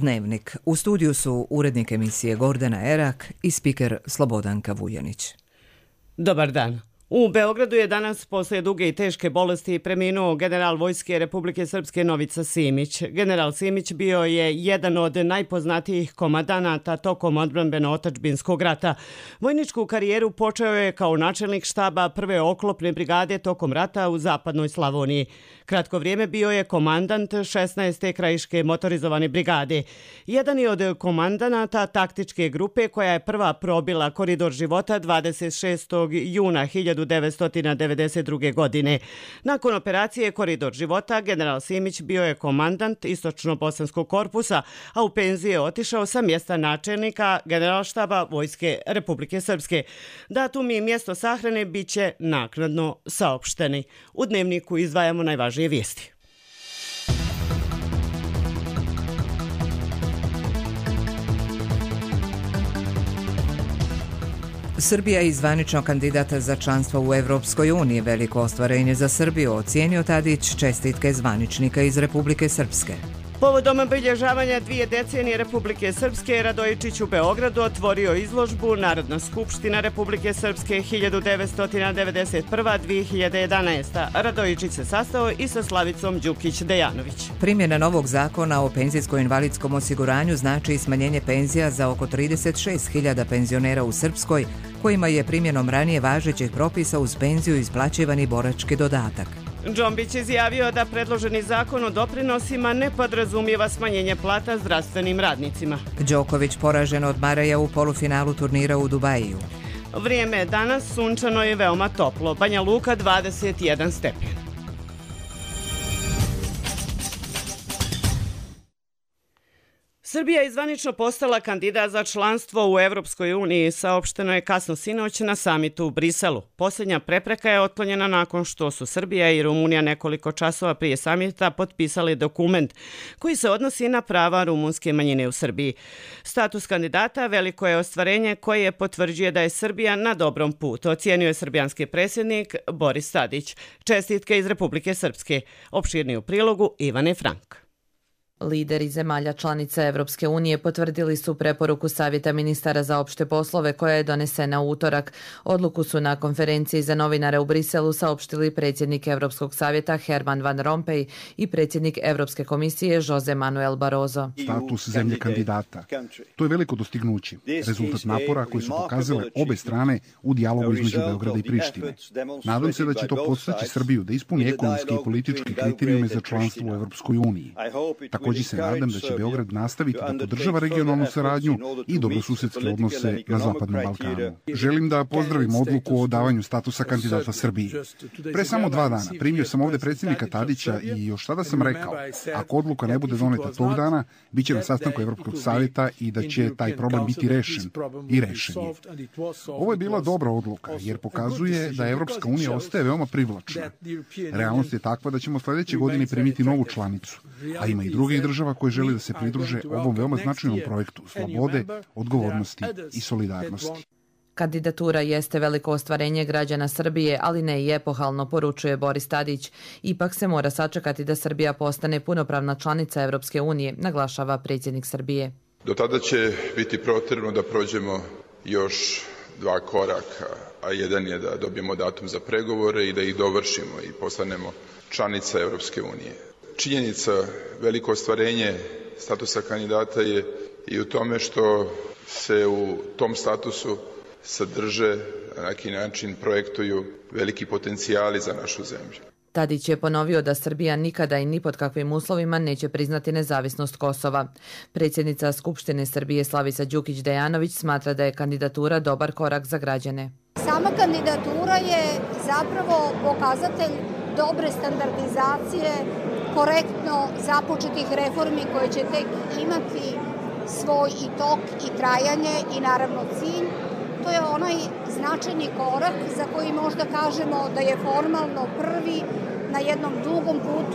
Dnevnik. U studiju su urednik emisije Gordana Erak i spiker Slobodanka Vujanić. Dobar dan. U Beogradu je danas posle duge i teške bolesti preminuo general Vojske Republike Srpske Novica Simić. General Simić bio je jedan od najpoznatijih komandanata tokom odbrambeno-otadžbinskog rata. Vojničku karijeru počeo je kao načelnik štaba prve oklopne brigade tokom rata u zapadnoj Slavoniji. Kratko vrijeme bio je komandant 16. krajiške motorizovane brigade. Jedan je od komandanata taktičke grupe koja je prva probila koridor života 26. juna 1992. godine. Nakon operacije Koridor života, general Simić bio je komandant Istočno-bosanskog korpusa, a u penziju je otišao sa mjesta načelnika Generalštaba Vojske Republike Srpske. Datum i mjesto sahrane bit će naknadno saopšteni. U Dnevniku izdvajamo najvažnije vijesti. Srbija je zvanično kandidata za članstvo u Evropskoj uniji. Veliko ostvarenje za Srbiju, ocijenio Tadić, čestitke zvaničnika iz Republike Srpske. Povodom obilježavanja 2 decenije Republike Srpske, Radojičić u Beogradu otvorio izložbu Narodna skupština Republike Srpske 1991-2011. Radojičić se sastao i sa Slavicom Đukić-Dejanović. Primjena novog zakona o penzijsko-invalidskom osiguranju znači i smanjenje penzija za oko 36.000 penzionera u Srpskoj, kojima je primjenom ranije važećih propisa uz penziju isplaćivani borački dodatak. Džombić izjavio da predloženi zakon o doprinosima ne podrazumijeva smanjenje plata zdravstvenim radnicima. Đoković poražen od Maraja u polufinalu turnira u Dubaju. Vrijeme je danas sunčano i veoma toplo. Banja Luka 21 stepen. Srbija je zvanično postala kandidat za članstvo u Evropskoj uniji, saopšteno je kasno sinoć na samitu u Briselu. Posljednja prepreka je otklonjena nakon što su Srbija i Rumunija nekoliko časova prije samita potpisali dokument koji se odnosi na prava rumunske manjine u Srbiji. Status kandidata veliko je ostvarenje koje potvrđuje da je Srbija na dobrom putu, ocijenio je srbijanski predsjednik Boris Tadić. Čestitke iz Republike Srpske. Opširni u prilogu Ivane Frank. Lideri zemalja članica Evropske unije potvrdili su preporuku Savjeta ministara za opšte poslove koja je donesena u utorak. Odluku su na konferenciji za novinare u Briselu saopštili predsjednik Evropskog savjeta Herman Van Rompuy i predsjednik Evropske komisije Jose Manuel Barroso. Status zemlje kandidata. To je veliko dostignuće, rezultat napora koji su pokazale obe strane u dijalogu između Beograda i Prištine. Nadam se da će to podstaći Srbiju da ispuni ekonomski i politički kriterijume za članstvo u Evropskoj uniji. Također se nadam da će Beograd nastaviti da podržava regionalnu saradnju i dobrosusedske odnose na Zapadnom Balkanu. Želim da pozdravim odluku o davanju statusa kandidata Srbiji. Pre samo 2 dana primio sam ovdje predsjednika Tadića i još tada sam rekao, ako odluka ne bude doneta tog dana, bit će na sastanku Evropskog savjeta i da će taj problem biti rešen. I rešen je. Ovo je bila dobra odluka jer pokazuje da Evropska unija ostaje veoma privlačna. Realnost je takva da ćemo sljedeće godine primiti novu članicu, a ima i drugih država koje žele da se pridruže ovom veoma značajnom projektu slobode, odgovornosti i solidarnosti. Kandidatura jeste veliko ostvarenje građana Srbije, ali ne i epohalno, poručuje Boris Tadić. Ipak se mora sačekati da Srbija postane punopravna članica Evropske unije, naglašava predsjednik Srbije. Do tada će biti potrebno da prođemo još 2 koraka, a jedan je da dobijemo datum za pregovore i da ih dovršimo i postanemo članica Evropske unije. Činjenica, veliko ostvarenje statusa kandidata je i u tome što se u tom statusu sadrže, na neki način projektuju veliki potencijali za našu zemlju. Tadić je ponovio da Srbija nikada i ni pod kakvim uslovima neće priznati nezavisnost Kosova. Predsjednica Skupštine Srbije Slavica Đukić-Dejanović smatra da je kandidatura dobar korak za građane. Sama kandidatura je zapravo pokazatelj dobre standardizacije, korektno započetih reformi koje će tek imati svoj i tok i trajanje i naravno cilj. To je onaj značajni korak za koji možda kažemo da je formalno prvi na jednom dugom putu.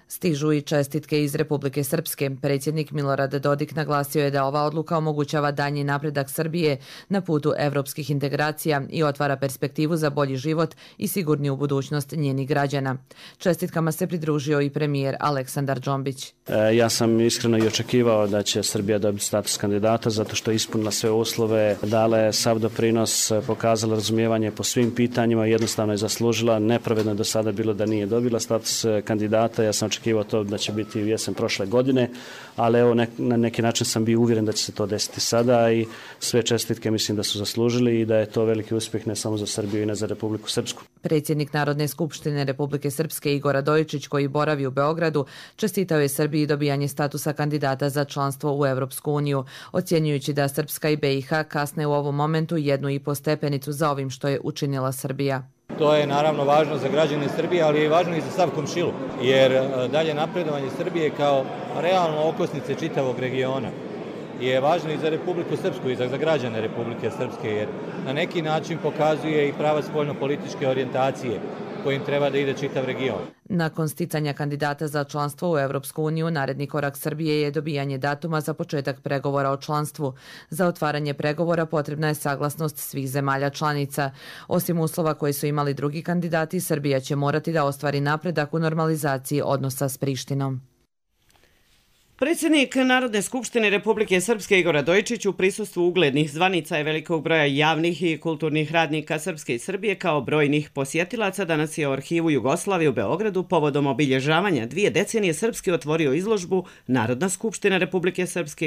Stižu i čestitke iz Republike Srpske. Predsjednik Milorad Dodik naglasio je da ova odluka omogućava dalji napredak Srbije na putu evropskih integracija i otvara perspektivu za bolji život i sigurniju budućnost njenih građana. Čestitkama se pridružio i premijer Aleksandar Džombić. Ja sam iskreno i očekivao da će Srbija dobiti status kandidata zato što je ispunila sve uslove, dala je sav doprinos, pokazala razumijevanje po svim pitanjima, jednostavno je zaslužila. Nepravedno je do sada bilo da nije dobila status kandidata. Ja sam očekivao to da će biti u jesen prošle godine, ali evo na neki način sam bio uvjeren da će se to desiti sada i sve čestitke mislim da su zaslužili i da je to veliki uspjeh ne samo za Srbiju i ne za Republiku Srpsku. Predsjednik Narodne skupštine Republike Srpske Igor Radojičić, koji boravi u Beogradu, čestitao je Srbiji dobijanje statusa kandidata za članstvo u Evropsku uniju, ocjenjujući da Srpska i BiH kasne u ovom momentu 1,5 stepenicu za ovim što je učinila Srbija. To je naravno važno za građane Srbije, ali je važno i za sav komšiluk, jer dalje napredovanje Srbije kao realno okosnice čitavog regiona je važno i za Republiku Srpsku i za građane Republike Srpske, jer na neki način pokazuje i prava spoljno-političke orijentacije kojim treba da ide čitav region. Nakon sticanja kandidata za članstvo u Evropsku uniju, naredni korak Srbije je dobijanje datuma za početak pregovora o članstvu. Za otvaranje pregovora potrebna je saglasnost svih zemalja članica. Osim uslova koje su imali drugi kandidati, Srbija će morati da ostvari napredak u normalizaciji odnosa s Prištinom. Predsjednik Narodne skupštine Republike Srpske Igor Radojičić u prisustvu uglednih zvanica i velikog broja javnih i kulturnih radnika Srpske i Srbije kao brojnih posjetilaca danas je u Arhivu Jugoslavije u Beogradu povodom obilježavanja 2 decenije Srpske otvorio izložbu Narodna skupština Republike Srpske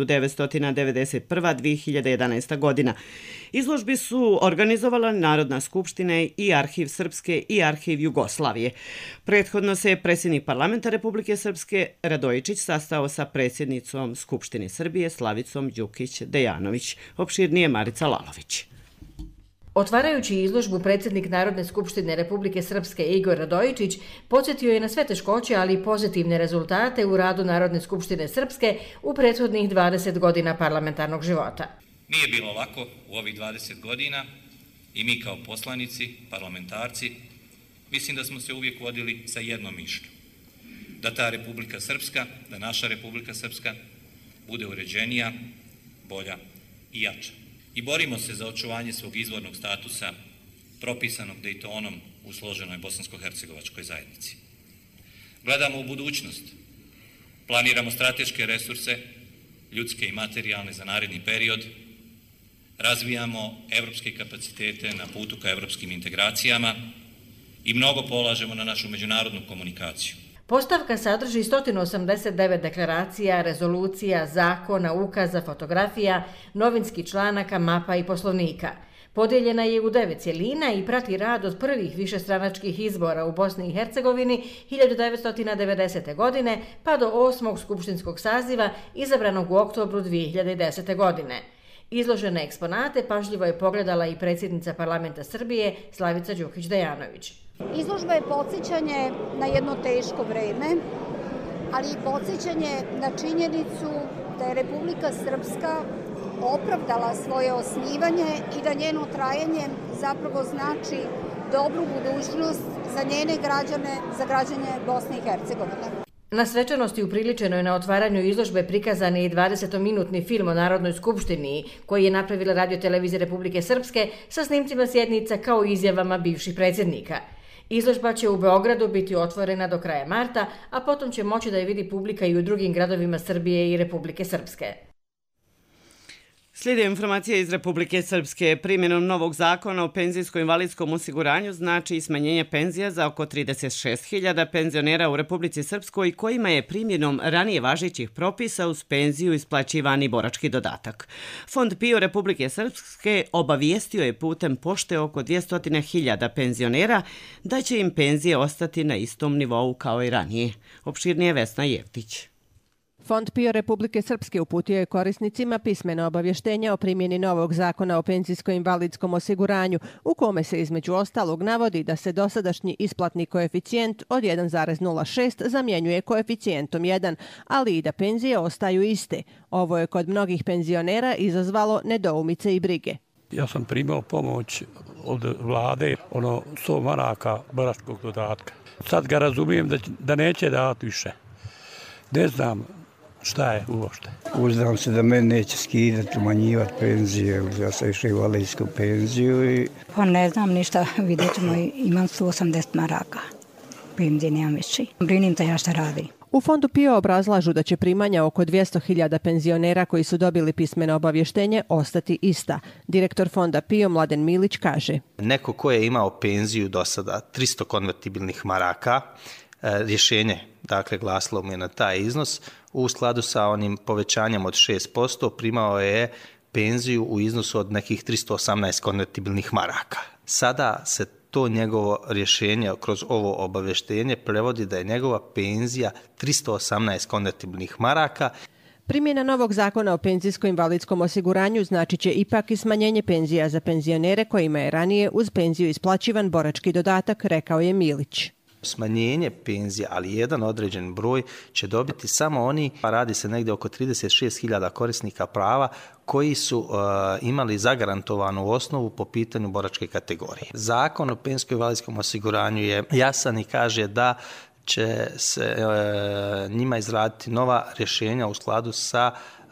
1991-2011. godina. Izložbi su organizovala Narodna skupština i Arhiv Srpske i Arhiv Jugoslavije. Prethodno se predsjednik parlamenta Republike Srpske Radojičić sastao sa predsjednicom Skupštine Srbije Slavicom Đukić-Dejanović. Opširnije Marica Lalović. Otvarajući izložbu, predsjednik Narodne skupštine Republike Srpske Igor Radojičić podsjetio je na sve teškoće, ali i pozitivne rezultate u radu Narodne skupštine Srpske u prethodnih 20 godina parlamentarnog života. Nije bilo lako u ovih 20 godina i mi kao poslanici, parlamentarci, mislim da smo se uvijek vodili sa jednom mišlju. Da ta Republika Srpska, da naša Republika Srpska bude uređenija, bolja i jača. I borimo se za očuvanje svog izvornog statusa propisanog Dejtonom u složenoj bosansko-hercegovačkoj zajednici. Gledamo u budućnost, planiramo strateške resurse, ljudske i materijalne za naredni period, razvijamo evropske kapacitete na putu ka evropskim integracijama i mnogo polažemo na našu međunarodnu komunikaciju. Postavka sadrži 189 deklaracija, rezolucija, zakona, ukaza, fotografija, novinskih članaka, mapa i poslovnika. Podijeljena je u 9 cjelina i prati rad od prvih višestranačkih izbora u Bosni i Hercegovini 1990. godine pa do 8. skupštinskog saziva izabranog u oktobru 2010. godine. Izložene eksponate pažljivo je pogledala i predsjednica parlamenta Srbije Slavica Đukić-Dejanović. Izložba je podsjećanje na jedno teško vreme, ali i podsjećanje na činjenicu da je Republika Srpska opravdala svoje osnivanje i da njeno trajanje zapravo znači dobru budućnost za njene građane, za građane Bosne i Hercegovine. Na svečanosti upriličenoj na otvaranju izložbe prikazan je i 20-minutni film o Narodnoj skupštini koji je napravila Radio-televizija Republike Srpske sa snimcima sjednica kao i izjavama bivših predsjednika. Izložba će u Beogradu biti otvorena do kraja marta, a potom će moći da je vidi publika i u drugim gradovima Srbije i Republike Srpske. Slijede informacije iz Republike Srpske. Primjenom novog zakona o penzijsko-invalidskom osiguranju znači i smanjenje penzija za oko 36.000 penzionera u Republici Srpskoj kojima je primjenom ranije važećih propisa uz penziju isplaćivani borački dodatak. Fond PIO Republike Srpske obavijestio je putem pošte oko 200.000 penzionera da će im penzije ostati na istom nivou kao i ranije. Opširnije Vesna Jevtić. Fond PIO Republike Srpske uputio je korisnicima pismeno obavještenje o primjeni novog zakona o penzijsko-invalidskom osiguranju, u kome se između ostalog navodi da se dosadašnji isplatni koeficijent od 1,06 zamjenjuje koeficijentom 1, ali i da penzije ostaju iste. Ovo je kod mnogih penzionera izazvalo nedoumice i brige. Ja sam primao pomoć od vlade, 100 maraka boračkog dodatka. Sad ga razumijem da neće davati više. Ne znam šta je uopšte. Uzdam se da meni neće skidati, umanjivati penzije. Ja sam išao u invalidsku penziju. Pa ne znam ništa, vidjet ćemo, imam 180 maraka. Penzije nemam više. Brinim te ja šta radi. U Fondu PIO obrazlažu da će primanja oko 200.000 penzionera koji su dobili pismeno obavještenje ostati ista. Direktor Fonda PIO Mladen Milić kaže: Neko ko je imao penziju do sada 300 konvertibilnih maraka, rješenje dakle glasilo mu je na taj iznos, u skladu sa onim povećanjem od 6% primao je penziju u iznosu od nekih 318 konvertibilnih maraka. Sada se to njegovo rješenje kroz ovo obavještenje prevodi da je njegova penzija 318 konvertibilnih maraka. Primjena novog zakona o penzijsko-invalidskom osiguranju znači će ipak i smanjenje penzija za penzionere kojima je ranije uz penziju isplaćivan borački dodatak, rekao je Milić. Smanjenje penzija, ali jedan određen broj će dobiti samo oni, pa radi se negdje oko 36.000 korisnika prava koji su imali zagarantovanu osnovu po pitanju boračke kategorije. Zakon o penzijsko-invalidskom osiguranju je jasan i kaže da će se njima izraditi nova rješenja u skladu sa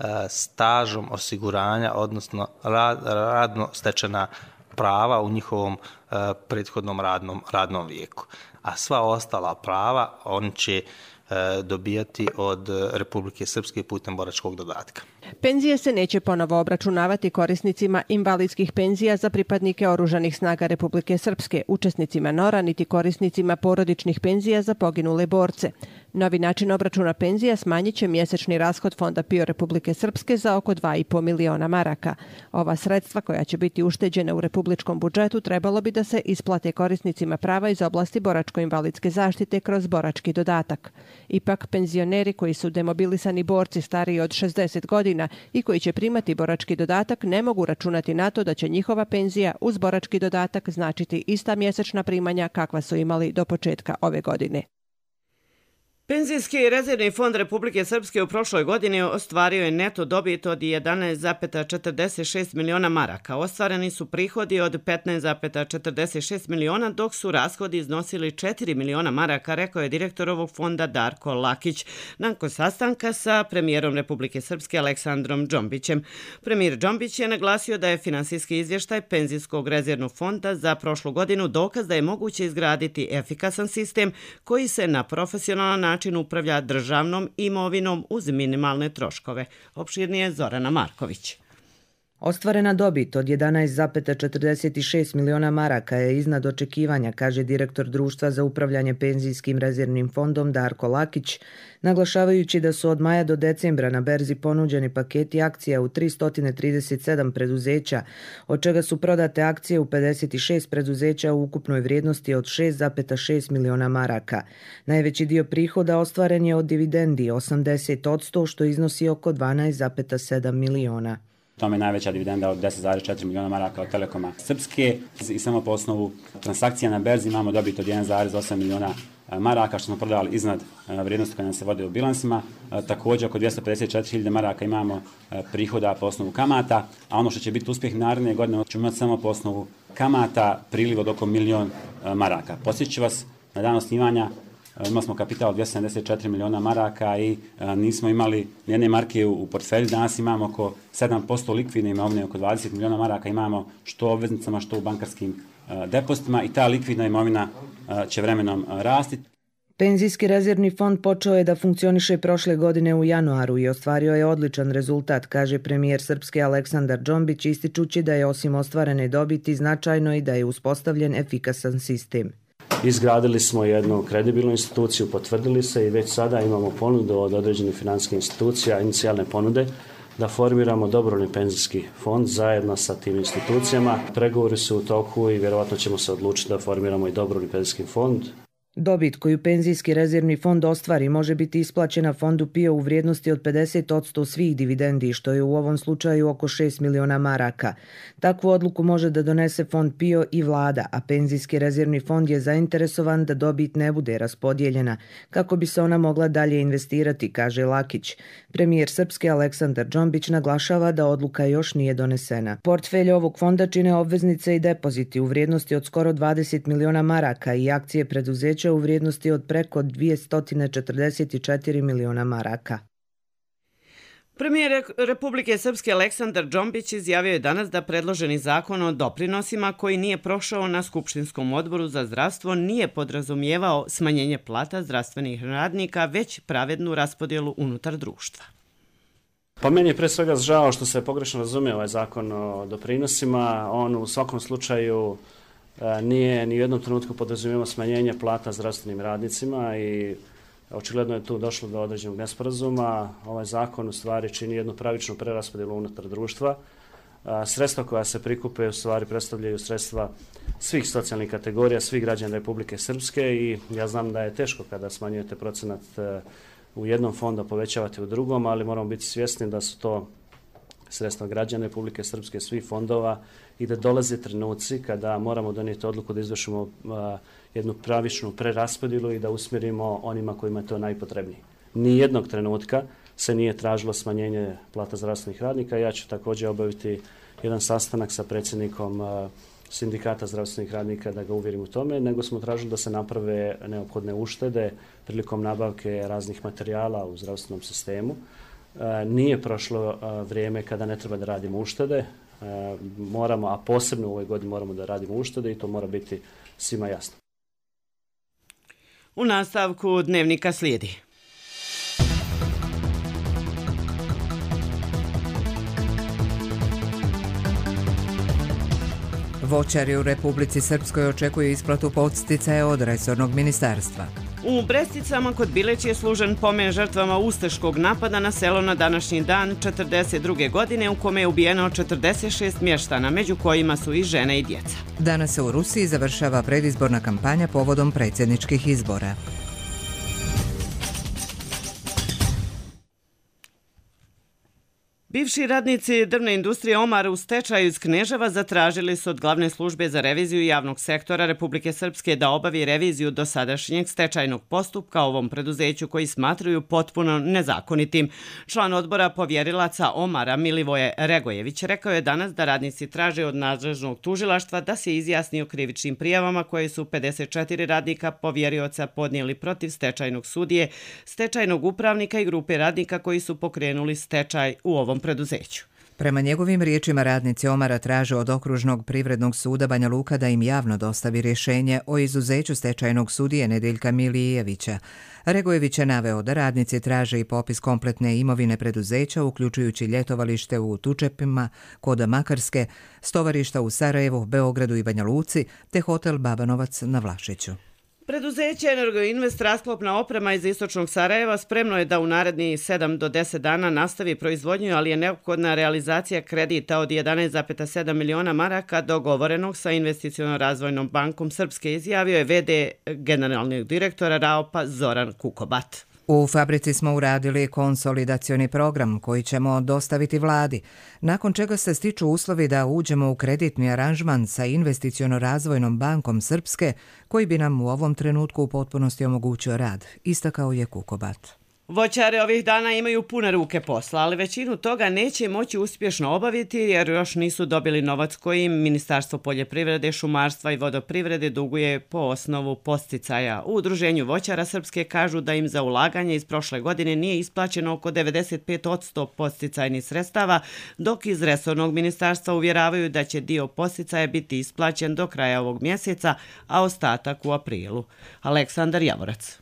stažom osiguranja, odnosno radno stečena prava u njihovom prethodnom radnom vijeku. A sva ostala prava on će dobijati od Republike Srpske putem boračkog dodatka. Penzije se neće ponovo obračunavati korisnicima invalidskih penzija za pripadnike Oružanih snaga Republike Srpske, učesnicima NOR-a niti korisnicima porodičnih penzija za poginule borce. Novi način obračuna penzija smanjit će mjesečni rashod Fonda PIO Republike Srpske za oko 2,5 miliona maraka. Ova sredstva koja će biti ušteđena u republičkom budžetu trebalo bi da se isplate korisnicima prava iz oblasti boračko-invalidske zaštite kroz borački dodatak. Ipak penzioneri koji su demobilisani borci stariji od 60 godina i koji će primati borački dodatak ne mogu računati na to da će njihova penzija uz borački dodatak značiti ista mjesečna primanja kakva su imali do početka ove godine. Penzijski rezervni fond Republike Srpske u prošloj godini ostvario je neto dobit od 11,46 miliona maraka. Ostvareni su prihodi od 15,46 miliona, dok su rashodi iznosili 4 miliona maraka, rekao je direktor ovog fonda Darko Lakić nakon sastanka sa premijerom Republike Srpske Aleksandrom Džombićem. Premijer Džombić je naglasio da je finansijski izvještaj Penzijskog rezervnog fonda za prošlu godinu dokaz da je moguće izgraditi efikasan sistem koji se na profesionalan način upravlja državnom imovinom uz minimalne troškove. Opširnije Zorana Marković. Ostvarena dobit od 11,46 miliona maraka je iznad očekivanja, kaže direktor Društva za upravljanje penzijskim rezervnim fondom Darko Lakić, naglašavajući da su od maja do decembra na berzi ponuđeni paketi akcija u 337 preduzeća, od čega su prodate akcije u 56 preduzeća u ukupnoj vrijednosti od 6,6 miliona maraka. Najveći dio prihoda ostvaren je od dividendi, 80%, što iznosi oko 12,7 miliona. Tome je najveća dividenda od 10,4 miliona maraka od Telekoma Srpske i samo po osnovu transakcija na berzi imamo dobit od 1,8 miliona maraka što smo prodali iznad vrijednosti koje nam se vode u bilansima. Također oko 254.000 maraka imamo prihoda po osnovu kamata, a ono što će biti uspjeh naredne godine ćemo imati samo po osnovu kamata priliv od oko 1 milion maraka. Podsjeću vas, na dan osnivanja imali smo kapital od 274 miliona maraka i nismo imali nijedne marke u portfelju. Danas imamo oko 7% likvidne imovine, oko 20 miliona maraka imamo što u obveznicama, što u bankarskim depozitima i ta likvidna imovina će vremenom rasti. Penzijski rezervni fond počeo je da funkcioniše prošle godine u januaru i ostvario je odličan rezultat, kaže premijer Srpske Aleksandar Džombić, ističući da je osim ostvarene dobiti značajno i da je uspostavljen efikasan sistem. Izgradili smo jednu kredibilnu instituciju, potvrdili se i već sada imamo ponudu od određenih financijskih institucija, inicijalne ponude, da formiramo dobrovoljni penzijski fond zajedno sa tim institucijama. Pregovori su u toku i vjerovatno ćemo se odlučiti da formiramo i dobrovoljni penzijski fond. Dobit koju penzijski rezervni fond ostvari može biti isplaćena fondu PIO u vrijednosti od 50% svih dividendi, što je u ovom slučaju oko 6 miliona maraka. Takvu odluku može da donese fond PIO i vlada, a penzijski rezervni fond je zainteresovan da dobit ne bude raspodijeljena, kako bi se ona mogla dalje investirati, kaže Lakić. Premijer Srpske Aleksandar Džombić naglašava da odluka još nije donesena. Portfelj ovog fonda čine obveznice i depoziti u vrijednosti od skoro 20 miliona maraka i akcije preduzeća u vrijednosti od preko 244 miliona maraka. Premijer Republike Srpske Aleksandar Džombić izjavio je danas da predloženi zakon o doprinosima koji nije prošao na Skupštinskom odboru za zdravstvo nije podrazumijevao smanjenje plata zdravstvenih radnika, već pravednu raspodjelu unutar društva. Pa meni je pre svega žao što se pogrešno razumije ovaj zakon o doprinosima. On u svakom slučaju nije ni u jednom trenutku podrazumijevao smanjenje plata zdravstvenim radnicima i očigledno je tu došlo do određenog nesporazuma. Ovaj zakon u stvari čini jednu pravičnu preraspodjelu unutar društva. Sredstva koja se prikupe u stvari predstavljaju sredstva svih socijalnih kategorija, svih građana Republike Srpske i ja znam da je teško kada smanjujete procenat u jednom fondu, povećavate u drugom, ali moramo biti svjesni da su to sredstva građana Republike Srpske, svih fondova i da dolaze trenuci kada moramo donijeti odluku da izvršimo jednu pravičnu preraspodjelu i da usmjerimo onima kojima je to najpotrebnije. Nijednog trenutka se nije tražilo smanjenje plata zdravstvenih radnika. Ja ću također obaviti jedan sastanak sa predsjednikom sindikata zdravstvenih radnika da ga uvjerim u tome, nego smo tražili da se naprave neophodne uštede prilikom nabavke raznih materijala u zdravstvenom sistemu. Nije prošlo vrijeme kada ne treba da radimo uštede, moramo, a posebno u ovoj godini moramo da radimo uštede i to mora biti svima jasno. U nastavku dnevnika slijedi. Voćari u Republici Srpskoj očekuju isplatu podsticaja od resornog ministarstva. U Bresticama kod Bileć je služen pomen žrtvama ustaškog napada na selo na današnji dan 1942. godine u kome je ubijeno 46 mještana, među kojima su i žene i djeca. Danas se u Rusiji završava predizborna kampanja povodom predsjedničkih izbora. Bivši radnici drvne industrije Omar u stečaju iz Kneževa zatražili su od Glavne službe za reviziju javnog sektora Republike Srpske da obavi reviziju dosadašnjeg stečajnog postupka ovom preduzeću koji smatraju potpuno nezakonitim. Član odbora povjerilaca Omara Milivoje Regojević rekao je danas da radnici traže od nadležnog tužilaštva da se izjasni o krivičnim prijavama koje su 54 radnika povjerioca podnijeli protiv stečajnog sudije, stečajnog upravnika i grupe radnika koji su pokrenuli stečaj u ovom preduzeću. Prema njegovim riječima radnici Omara traže od Okružnog privrednog suda Banja Luka da im javno dostavi rješenje o izuzeću stečajnog sudije Nedeljka Milijevića. Regojević je naveo da radnici traže i popis kompletne imovine preduzeća, uključujući ljetovalište u Tučepima kod Makarske, stovarišta u Sarajevu, Beogradu i Banja Luci, te hotel Babanovac na Vlašiću. Preduzeće Energoinvest rasklopna oprema iz istočnog Sarajeva spremno je da u narednih 7 do 10 dana nastavi proizvodnju, ali je neophodna realizacija kredita od 11,7 miliona maraka dogovorenog sa Investiciono-razvojnom bankom Srpske, izjavio je v.d. generalnog direktora RAOP-a Zoran Kukobat. U fabrici smo uradili konsolidacioni program koji ćemo dostaviti vladi, nakon čega se stiču uslovi da uđemo u kreditni aranžman sa Investiciono-razvojnom bankom Srpske, koji bi nam u ovom trenutku u potpunosti omogućio rad, istakao je Kukobat. Voćare ovih dana imaju pune ruke posla, ali većinu toga neće moći uspješno obaviti jer još nisu dobili novac koji im Ministarstvo poljoprivrede, šumarstva i vodoprivrede duguje po osnovu podsticaja. U Udruženju voćara Srpske kažu da im za ulaganje iz prošle godine nije isplaćeno oko 95% podsticajnih sredstava, dok iz resornog ministarstva uvjeravaju da će dio podsticaja biti isplaćen do kraja ovog mjeseca, a ostatak u aprilu. Aleksandar Javorac.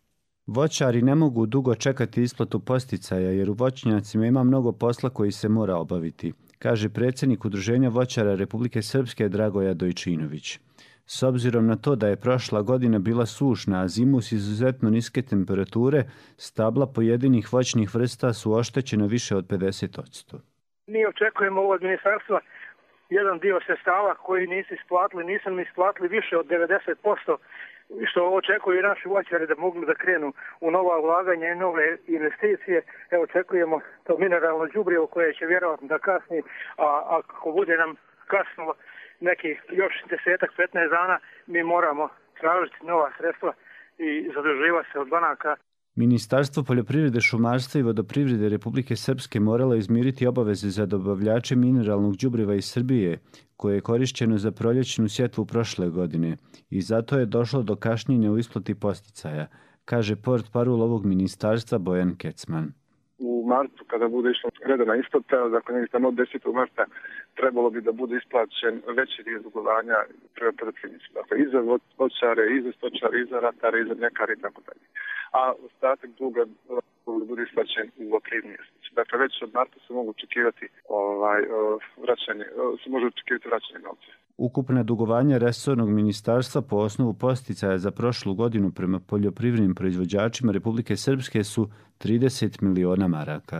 Voćari ne mogu dugo čekati isplatu podsticaja jer u voćnjacima ima mnogo posla koji se mora obaviti, kaže predsjednik Udruženja voćara Republike Srpske Dragoja Dojčinović. S obzirom na to da je prošla godina bila sušna, a zimu s izuzetno niske temperature, stabla pojedinih voćnih vrsta su oštećena više od 50%. Mi očekujemo od ministarstva jedan dio sredstava koji nisu mi isplatili više od 90%, što očekuju i naši voćari da mogli da krenu u nova ulaganja i nove investicije. Evo, očekujemo to mineralno đubrivo koje će vjerojatno da kasni, a ako bude nam kasnilo neki još 10-15 dana, mi moramo tražiti nova sredstva i zaduživati se od banaka. Ministarstvo poljoprivrede, šumarstva i vodoprivrede Republike Srpske moralo izmiriti obaveze za dobavljače mineralnog đubriva iz Srbije, koje je korišćeno za proljećnu sjetvu prošle godine i zato je došlo do kašnjenja u isplati posticaja, kaže portparol ovog ministarstva Bojan Kecman. U martu, kada bude išla redovna isplata, dakle negdje tamo od 10. marta, trebalo bi da bude isplaćen veći dio dugovanja prema poljoprivrednicima. Dakle, i za voćare, i za stočare, i za ratare, i za mljekare i tako dalje. A ostatak duga bude isplaćen u april mjesecu. Dakle, već od marta se mogu očekivati vraćanje novca. Ukupna dugovanja resornog ministarstva po osnovu posticaja za prošlu godinu prema poljoprivrednim proizvođačima Republike Srpske su 30 miliona maraka.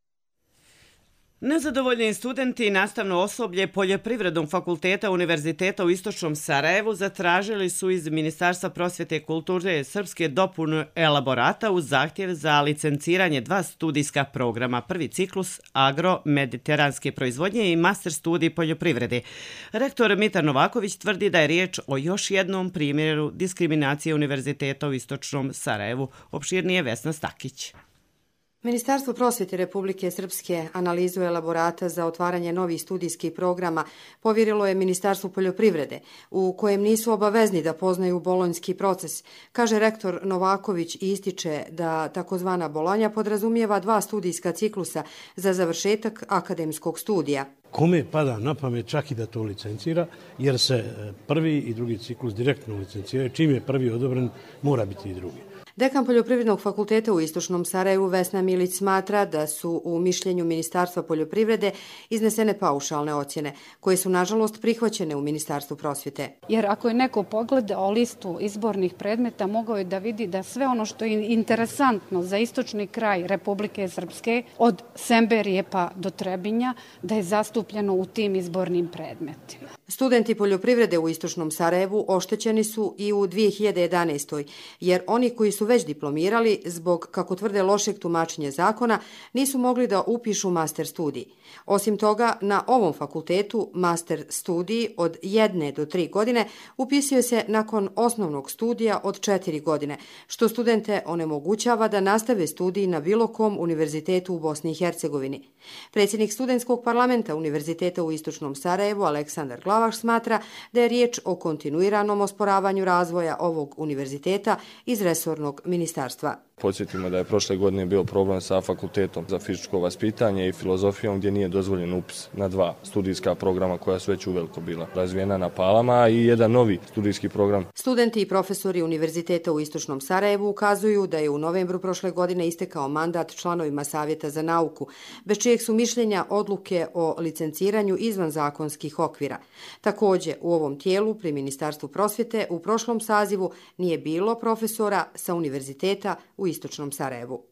Nezadovoljni studenti i nastavno osoblje Poljoprivrednog fakulteta Univerziteta u Istočnom Sarajevu zatražili su iz Ministarstva prosvjete i kulture Srpske dopunu elaborata uz zahtjev za licenciranje 2 studijska programa. Prvi ciklus agro-mediteranske proizvodnje i master studij poljoprivrede. Rektor Mitar Novaković tvrdi da je riječ o još jednom primjeru diskriminacije Univerziteta u Istočnom Sarajevu. Opširnije Vesna Stakić. Ministarstvo prosvjete Republike Srpske analizu elaborata za otvaranje novih studijskih programa povjerilo je Ministarstvu poljoprivrede, u kojem nisu obavezni da poznaju bolonjski proces. Kaže rektor Novaković i ističe da takozvana bolonja podrazumijeva 2 studijska ciklusa za završetak akademskog studija. Kome pada na pamet čak i da to licencira, jer se prvi i drugi ciklus direktno licenciraju. Čim je prvi odobren, mora biti i drugi. Dekan Poljoprivrednog fakulteta u Istočnom Sarajevu Vesna Milić smatra da su u mišljenju Ministarstva poljoprivrede iznesene paušalne ocjene, koje su nažalost prihvaćene u Ministarstvu prosvjete. Jer ako je neko pogledao listu izbornih predmeta, mogao je da vidi da sve ono što je interesantno za istočni kraj Republike Srpske, od Semberije pa do Trebinja, da je zastupljeno u tim izbornim predmetima. Studenti poljoprivrede u Istočnom Sarajevu oštećeni su i u 2011. jer oni koji su već diplomirali zbog, kako tvrde, lošeg tumačenja zakona, nisu mogli da upišu master studij. Osim toga, na ovom fakultetu master studij od 1 do 3 godine upisuje se nakon osnovnog studija od 4 godine, što studente onemogućava da nastave studij na bilo kom univerzitetu u Bosni i Hercegovini. Predsjednik studentskog parlamenta Univerziteta u Istočnom Sarajevu Aleksandar Glavaš smatra da je riječ o kontinuiranom osporavanju razvoja ovog univerziteta iz resornog ministarstva. Podsjetimo da je prošle godine bio problem sa fakultetom za fizičko vaspitanje i filozofijom gdje nije dozvoljen upis na 2 studijska programa koja su već uveliko bila razvijena na Palama i jedan novi studijski program. Studenti i profesori Univerziteta u Istočnom Sarajevu ukazuju da je u novembru prošle godine istekao mandat članovima Savjeta za nauku, bez čijeg su mišljenja odluke o licenciranju izvan zakonskih okvira. Također, u ovom tijelu pri Ministarstvu prosvjete u prošlom sazivu nije bilo profesora sa Univerziteta u Istočnom Sarajevu.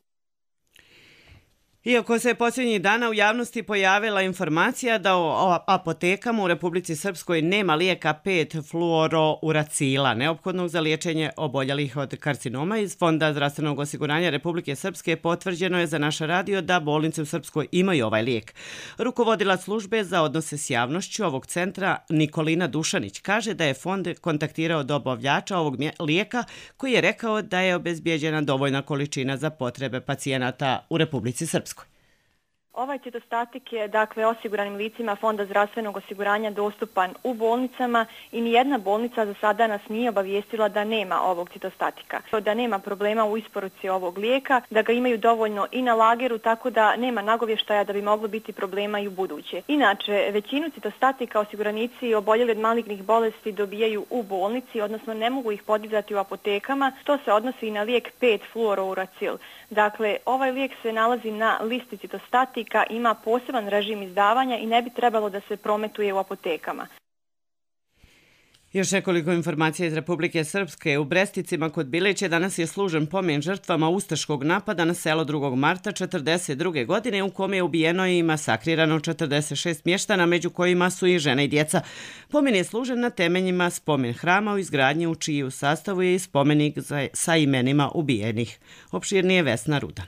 Iako se posljednjih dana u javnosti pojavila informacija da u apotekama u Republici Srpskoj nema lijeka 5-fluorouracila, neophodnog za liječenje oboljelih od karcinoma, iz Fonda zdravstvenog osiguranja Republike Srpske potvrđeno je za naš radio da bolnice u Srpskoj imaju ovaj lijek. Rukovodilac službe za odnose s javnošću ovog centra Nikolina Dušanić kaže da je fond kontaktirao dobavljača ovog lijeka koji je rekao da je obezbijeđena dovoljna količina za potrebe pacijenata u Republici Srpskoj. Ovaj citostatik je, dakle, osiguranim licima Fonda zdravstvenog osiguranja dostupan u bolnicama i nijedna bolnica za sada nas nije obavijestila da nema ovog citostatika. Da nema problema u isporuci ovog lijeka, da ga imaju dovoljno i na lageru, tako da nema nagovještaja da bi moglo biti problema i u buduće. Inače, većinu citostatika osiguranici oboljeli od malignih bolesti dobijaju u bolnici, odnosno ne mogu ih podizati u apotekama. To se odnosi i na lijek 5-fluorouracil. Dakle, ovaj lijek se nalazi na listi citostatika, ima poseban režim izdavanja i ne bi trebalo da se prometuje u apotekama. Još nekoliko informacija iz Republike Srpske. U Bresticima kod Bileće danas je služen pomen žrtvama ustaškog napada na selo 2. marta 1942. godine u kome je ubijeno i masakrirano 46 mještana, među kojima su i žene i djeca. Pomen je služen na temeljima spomen hrama u izgradnji u čiju sastavu je i spomenik sa imenima ubijenih. Opširnije Vesna Rudan.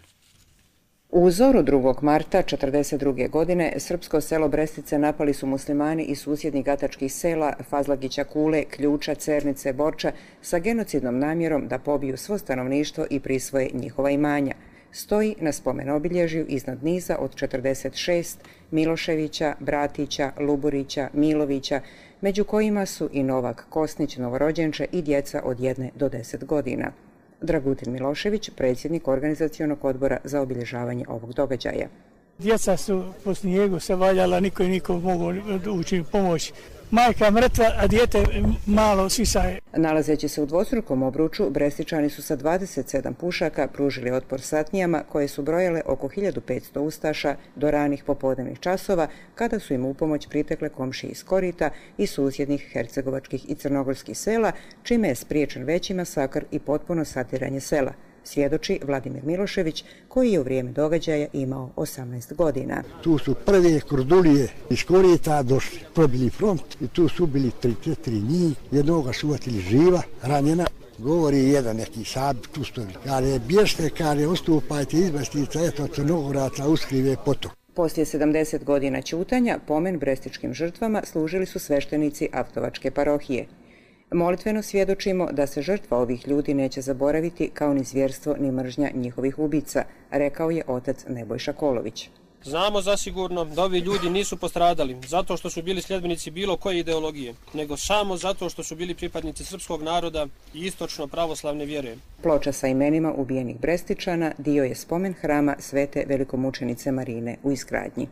U zoru 2. marta 1942. godine srpsko selo Brestice napali su muslimani iz susjednih gatačkih sela Fazlagića, Kule, Ključa, Cernice, Borča sa genocidnom namjerom da pobiju svo stanovništvo i prisvoje njihova imanja. Stoji na spomen obilježju iznad niza od 46 Miloševića, Bratića, Luburića, Milovića, među kojima su i Novak Kosnić, novorođenče i djeca od 1 do 10 godina. Dragutin Milošević, predsjednik organizacionog odbora za obilježavanje ovog događaja. Djeca su po snijegu se valjala, niko mogu učiniti pomoć. Majka mrtva, a dijete malo sisaje. Nalazeći se u dvostrukom obruču, Brestičani su sa 27 pušaka pružili otpor satnijama koje su brojale oko 1500 ustaša do ranih popodnevnih časova, kada su im u pomoć pritekle komšije iz Korita i susjednih hercegovačkih i crnogorskih sela, čime je spriječen veći masakr i potpuno satiranje sela. Svjedoči Vladimir Milošević, koji je u vrijeme događaja imao 18 godina. Tu su prve kordulije iz Korita došli, probili front i tu su bili 3-4 njih. Jednoga su uvatili živa, ranjena. Govori jedan neki Sab, tu stoji. Kare, bješte, kare, ostupajte, izbastica, eto, Crnogoraca, uskrive potok. Poslije 70 godina ćutanja, pomen brestičkim žrtvama služili su sveštenici Avtovačke parohije. Molitveno svjedočimo da se žrtva ovih ljudi neće zaboraviti kao ni zvjerstvo ni mržnja njihovih ubica, rekao je otac Nebojša Kolović. Znamo zasigurno da ovi ljudi nisu postradali zato što su bili sljedbenici bilo koje ideologije, nego samo zato što su bili pripadnici srpskog naroda i istočno pravoslavne vjere. Ploča sa imenima ubijenih Brestičana dio je spomen hrama Svete velikomučenice Marine u izgradnji.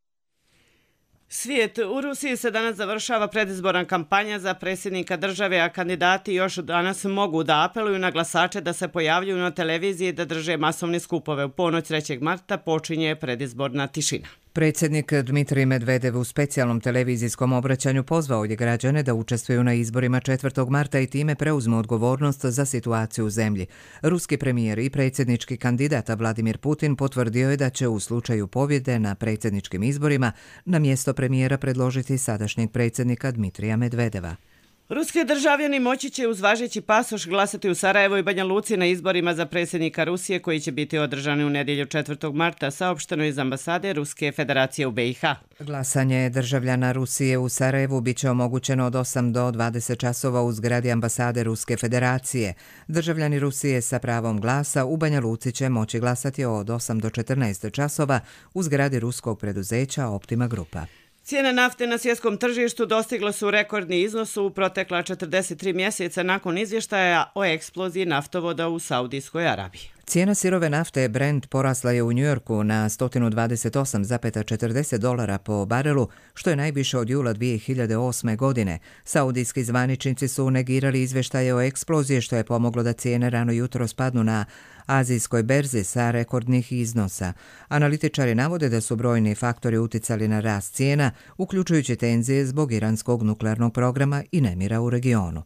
Svijet, u Rusiji se danas završava predizborna kampanja za predsjednika države, a kandidati još danas mogu da apeluju na glasače da se pojavljuju na televiziji da drže masovne skupove. U ponoć 3. marta počinje predizborna tišina. Predsjednik Dmitrij Medvedev u specijalnom televizijskom obraćanju pozvao je građane da učestvuju na izborima 4. marta i time preuzmu odgovornost za situaciju u zemlji. Ruski premijer i predsjednički kandidat Vladimir Putin potvrdio je da će u slučaju pobjede na predsjedničkim izborima na mjesto premijera predložiti sadašnjeg predsjednika Dmitrija Medvedeva. Ruski državljani moći će uz važeći pasoš glasati u Sarajevu i Banja Luci na izborima za predsjednika Rusije koji će biti održani u nedjelju 4. marta, saopšteno iz ambasade Ruske federacije u BiH. Glasanje državljana Rusije u Sarajevu bit će omogućeno od 8 do 20 časova u zgradi ambasade Ruske federacije. Državljani Rusije sa pravom glasa u Banja Luci će moći glasati od 8 do 14 časova u zgradi ruskog preduzeća Optima Grupa. Cijene nafte na svjetskom tržištu dostigla su rekordni iznos u protekla 43 mjeseca nakon izvještaja o eksploziji naftovoda u Saudijskoj Arabiji. Cijena sirove nafte Brent porasla je u Njujorku na $128,40 po barelu, što je najviše od jula 2008. godine. Saudijski zvaničnici su negirali izvještaje o eksploziji, što je pomoglo da cijene rano jutro spadnu na azijskoj berzi sa rekordnih iznosa. Analitičari navode da su brojni faktori uticali na rast cijena, uključujući tenzije zbog iranskog nuklearnog programa i nemira u regionu.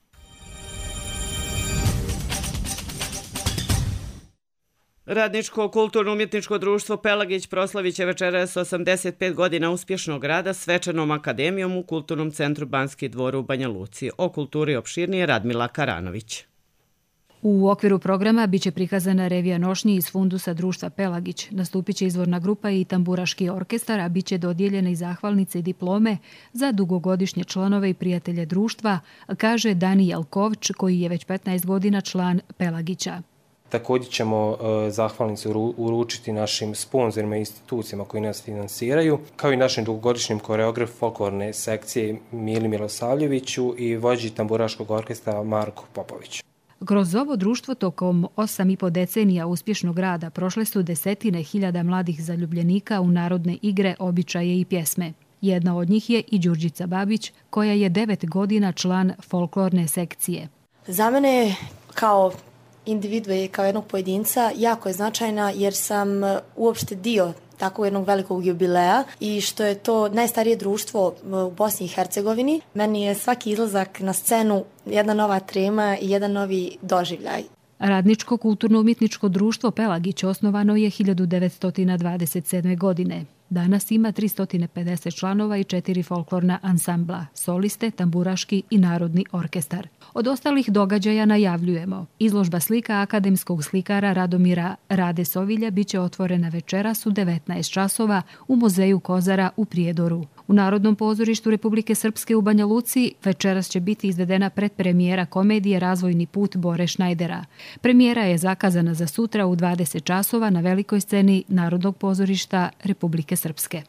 Radničko kulturno-umjetničko društvo Pelagić proslavit će večeras 85 godina uspješnog rada svečanom akademijom u Kulturnom centru Banski dvor u Banja Luci. O kulturi opširnije Radmila Karanović. U okviru programa biće prikazana revija nošnji iz fundusa društva Pelagić. Nastupit će izvorna grupa i tamburaški orkestar, a bit će dodijeljene i zahvalnice i diplome za dugogodišnje članove i prijatelje društva, kaže Danijel Kovč, koji je već 15 godina član Pelagića. Također ćemo zahvalnicu uručiti našim sponzorima i institucijama koji nas finansiraju, kao i našim dugogodišnjim koreografu folklorne sekcije Mili Milosavljeviću i vođi tamburaškog orkestra Marku Popoviću. Kroz ovo društvo tokom 8,5 decenija uspješnog rada prošle su desetine hiljada mladih zaljubljenika u narodne igre, običaje i pjesme. Jedna od njih je i Đurđica Babić, koja je 9 godina član folklorne sekcije. Za mene je kao individue, kao jednog pojedinca, jako je značajna jer sam uopšte dio takvog jednog velikog jubileja i što je to najstarije društvo u Bosni i Hercegovini. Meni je svaki izlazak na scenu jedna nova trema i jedan novi doživljaj. Radničko kulturno-umjetničko društvo Pelagić osnovano je 1927. godine. Danas ima 350 članova i 4 folklorna ansambla, soliste, tamburaški i narodni orkestar. Od ostalih događaja najavljujemo. Izložba slika akademskog slikara Radomira Rade Sovilja biće otvorena večeras u 19 časova u Muzeju Kozara u Prijedoru. U Narodnom pozorištu Republike Srpske u Banja Luci večeras će biti izvedena predpremijera komedije Razvojni put Bore Šnajdera. Premijera je zakazana za sutra u 20 časova na velikoj sceni Narodnog pozorišta Republike Srpske.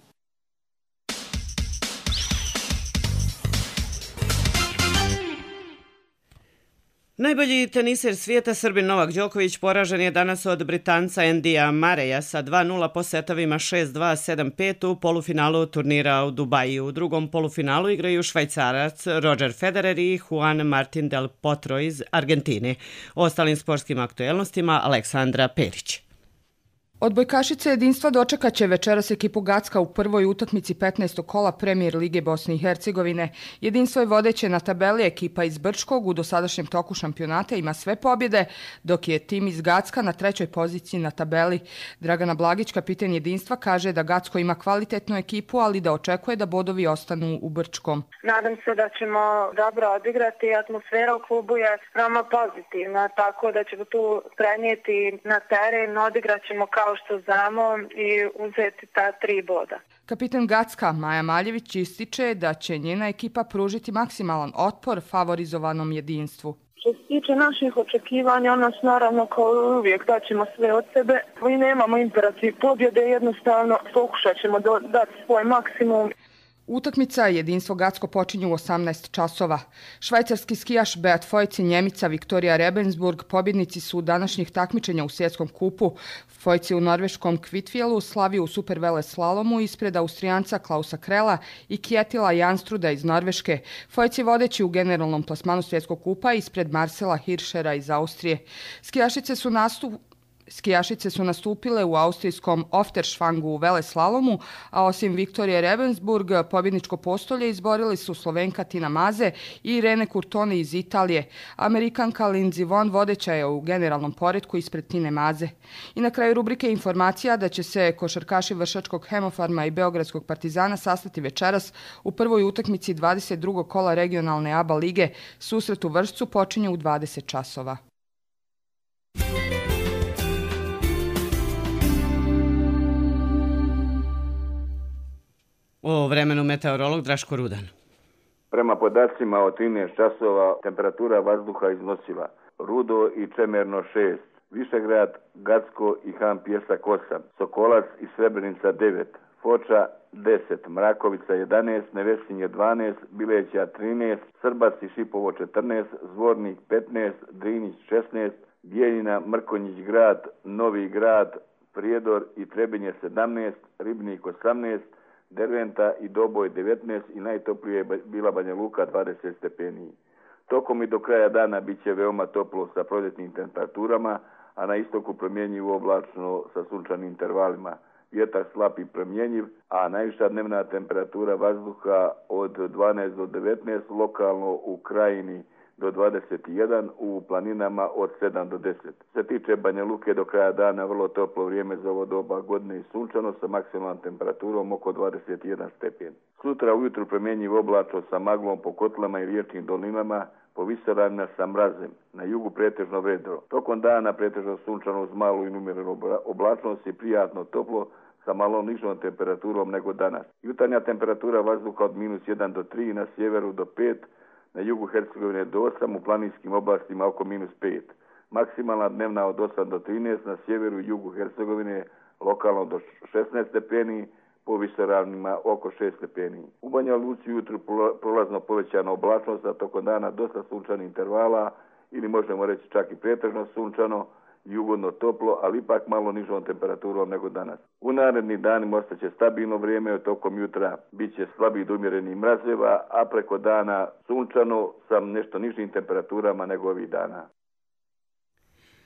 Najbolji teniser svijeta Srbin Novak Đoković poražen je danas od Britanca Andyja Murraya sa 2-0 po setovima 6-2, 7-5 u polufinalu turnira u Dubaju. U drugom polufinalu igraju Švajcarac Roger Federer i Juan Martín del Potro iz Argentine. O ostalim sportskim aktuelnostima Aleksandra Perić. Odbojkašice Jedinstva dočekat će večeras ekipu Gacka u prvoj utakmici 15. kola Premijer Lige Bosne i Hercegovine. Jedinstvo je vodeće na tabeli, ekipa iz Brčkog u dosadašnjem toku šampionata ima sve pobjede, dok je tim iz Gacka na trećoj poziciji na tabeli. Dragana Blagić, kapiten Jedinstva, kaže da Gacko ima kvalitetnu ekipu, ali da očekuje da bodovi ostanu u Brčkom. Nadam se da ćemo dobro odigrati, atmosfera u klubu je veoma pozitivna, tako da ćemo tu prenijeti na teren, odigrat ćemo kao što znamo i uzeti ta 3 boda. Kapitan Gacka Maja Maljević ističe da će njena ekipa pružiti maksimalan otpor favorizovanom Jedinstvu. Što se tiče naših očekivanja, nas naravno kao uvijek daćemo sve od sebe. Mi nemamo imperativ pobjede, jednostavno pokušat ćemo dati svoj maksimum. Utakmica Jedinstvo Gacko počinje u 18 časova. Švajcarski skijaš Beat Foyt i Njemica Viktorija Rebensburg pobjednici su današnjih takmičenja u svjetskom kupu. Foyt je u norveškom Kvitfjellu slavio u supervele slalomu ispred Austrijanca Klausa Krela i Kjetila Janstruda iz Norveške. Foyt je vodeći u generalnom plasmanu svjetskog kupa ispred Marcela Hirschera iz Austrije. Skijašice su nastupile u austrijskom Ofterschwangu u veleslalomu, a osim Viktorije Rebensburg, pobjedničko postolje izborili su Slovenka Tina Maze i Irene Curtoni iz Italije. Amerikanka Lindsey Vonn vodeća je u generalnom poretku ispred Tine Maze. I na kraju rubrike informacija da će se košarkaši Vršačkog Hemofarma i Beogradskog Partizana sastati večeras u prvoj utakmici 22. kola regionalne ABA lige. Susret u Vršcu počinje u 20 časova. O vremenu meteorolog Draško Rudan. Prema podacima od 13 časova temperatura vazduha iznosila Rudo i Čemerno 6, Višegrad, Gacko i Han Pjesak 8, Sokolac i Srebrenica 9, Foča 10, Mrakovica 11, Nevesinje 12, Bileća 13, Srbac i Šipovo 14, Zvornik 15, Drinić 16, Bijeljina, Mrkonjić grad, Novi grad, Prijedor i Trebinje 17, Ribnik 18, Derventa i Doboj 19 i najtoplije je bila Banja Luka 20 stepeni. Tokom i do kraja dana bit će veoma toplo sa proljetnim temperaturama, a na istoku promjenjivo oblačno sa sunčanim intervalima. Vjetar slab i promjenjiv, a najviša dnevna temperatura vazduha od 12 do 19, lokalno u Krajini do 21, u planinama od 7 do 10. Se tiče Banja Luke, do kraja dana vrlo toplo vrijeme za ovo doba godine i sunčano sa maksimalnom temperaturom oko 21 stepen. Sutra ujutru promjenjiv oblačno sa maglom po kotlama i riječnim dolinama, po visoravnima sa mrazem, na jugu pretežno vedro. Tokom dana pretežno sunčano uz malu i numjerenu oblačnost i prijatno toplo sa malo nižom temperaturom nego danas. Jutarnja temperatura vazduha od -1 do 3, na sjeveru do 5, na jugu Hercegovine do 8, u planinskim oblastima oko -5. Maksimalna dnevna od 8 do 13, na sjeveru i jugu Hercegovine lokalno do 16 stepeni, po visoravnima oko 6 stepeni. U Banja Luci jutru prolazno povećana oblačnost, a tokom dana dosta sunčanih intervala, ili možemo reći čak i pretežno sunčano i ugodno toplo, ali ipak malo nižom temperaturom nego danas. U narednim danima ostaće stabilno vrijeme, tokom jutra bit će slabih do umjerenih mrazeva, a preko dana sunčano sa nešto nižim temperaturama nego ovih dana.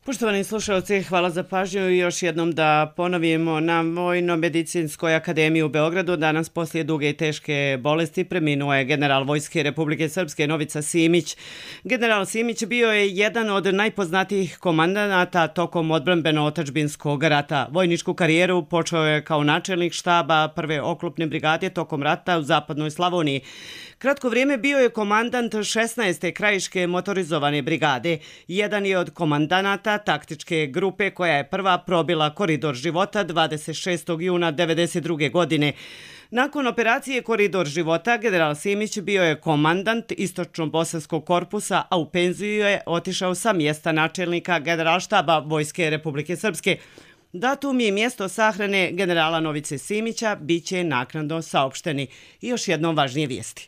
Poštovani slušalci, hvala za pažnju i još jednom da ponovimo, na Vojno-medicinskoj akademiji u Beogradu danas poslije duge i teške bolesti preminuo je general Vojske Republike Srpske Novica Simić. General Simić bio je jedan od najpoznatijih komandanata tokom odbrambeno-otadžbinskog rata. Vojničku karijeru počeo je kao načelnik štaba prve oklopne brigade tokom rata u Zapadnoj Slavoniji. Kratko vrijeme bio je komandant 16. krajiške motorizovane brigade. Jedan je od komandanata taktičke grupe koja je prva probila koridor života 26. juna 1992. godine. Nakon operacije Koridor života, general Simić bio je komandant Istočno-bosanskog korpusa, a u penziju je otišao sa mjesta načelnika generalštaba Vojske Republike Srpske. Datum i mjesto sahrane generala Novice Simića bit će naknadno saopšteni. I još jednom važnije vijesti.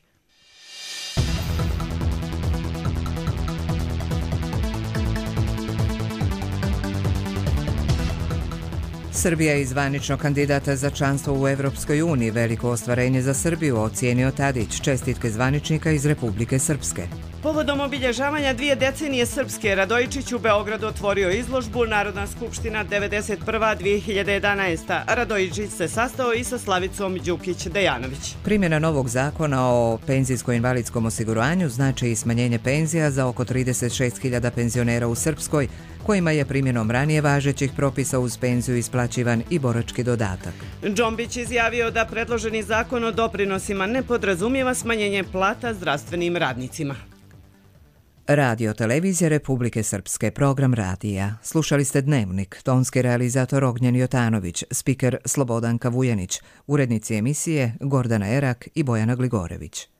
Srbija je zvanično kandidata za članstvo u Evropskoj uniji. Veliko ostvarenje za Srbiju, ocijenio Tadić. Čestitke zvaničnika iz Republike Srpske. Povodom obilježavanja 2 decenije Srpske, Radojičić u Beogradu otvorio izložbu Narodna skupština 91.-2011. Radojičić se sastao i sa Slavicom Đukić-Dejanović. Primjena novog zakona o penzijsko-invalidskom osiguranju znači i smanjenje penzija za oko 36.000 penzionera u Srpskoj, kojima je primjenom ranije važećih propisa uz penziju isplaćivan i borački dodatak. Džombić izjavio da predloženi zakon o doprinosima ne podrazumijeva smanjenje plata zdravstvenim radnicima. Radio televizija Republike Srpske, program radija. Slušali ste Dnevnik, tonski realizator Ognjen Jotanović, spiker Slobodanka Vujanić, urednici emisije Gordana Erak i Bojana Gligorević.